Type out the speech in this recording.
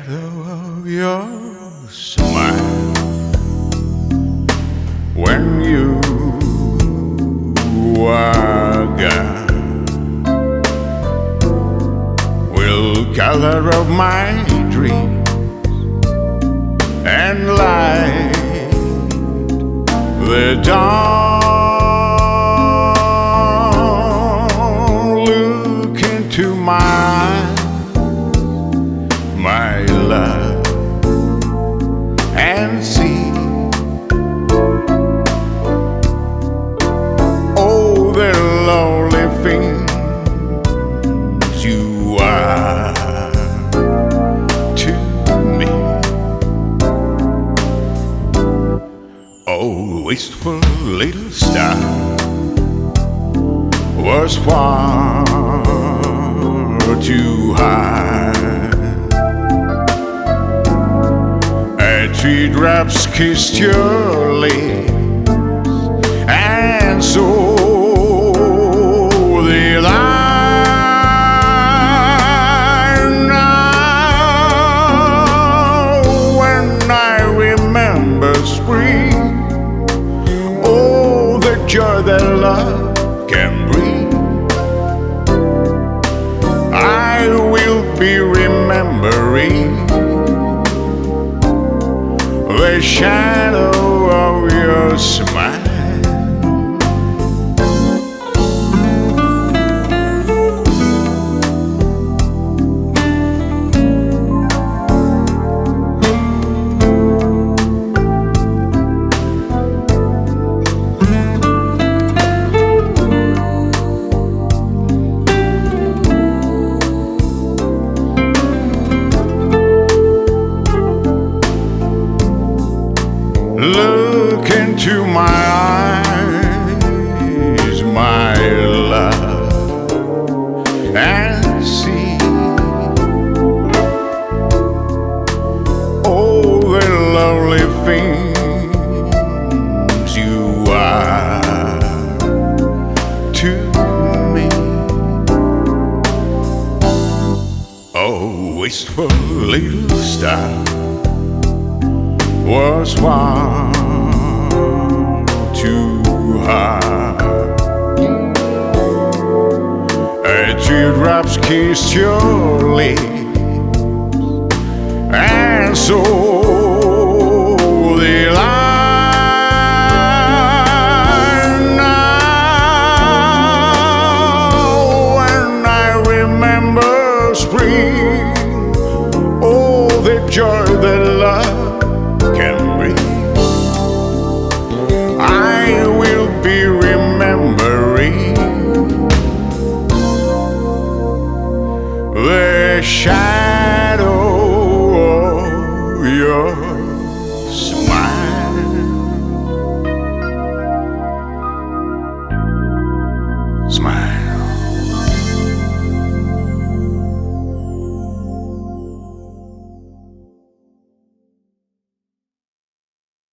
shadow of your smile when you are gone will color of my dreams and light the dawn. Look into my love and see all the lonely things you are to me. Oh, wistful little star was far too high. Teardrops kissed your lips, and so did I. Now, when I remember spring, oh, the joy that love can bring, I will be remembering the shadow of your smile. Look into my eyes, my love, and see all the lovely things you are to me. Oh, wistful little star was far too high. Teardrops kissed your lips, and so